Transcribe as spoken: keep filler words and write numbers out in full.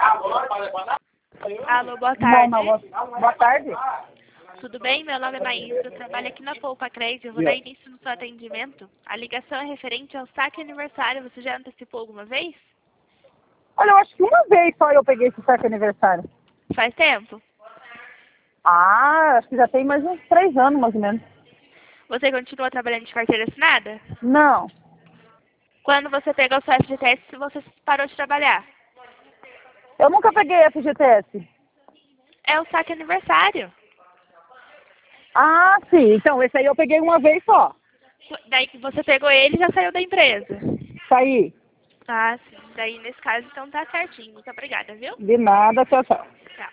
Alô, boa Não, tarde. não, boa, boa tarde. Tudo bem? Meu nome é Maísa, eu trabalho aqui na Poupa Crédito. Eu vou dar início no seu atendimento. A ligação é referente ao saque aniversário. Você já antecipou alguma vez? Olha, eu acho que uma vez só eu peguei esse saque aniversário. Faz tempo? Ah, acho que já tem mais uns três anos, mais ou menos. Você continua trabalhando de carteira assinada? Não, Quando você pegou o seu F G T S, você parou de trabalhar? eu nunca peguei F G T S. É o saque aniversário. Ah, sim. Então, esse aí eu peguei uma vez só. Daí que você pegou ele e já saiu da empresa. Saí. Ah, sim. Daí, nesse caso, então tá certinho. Muito obrigada, viu? De nada, tchau, tchau. Tchau.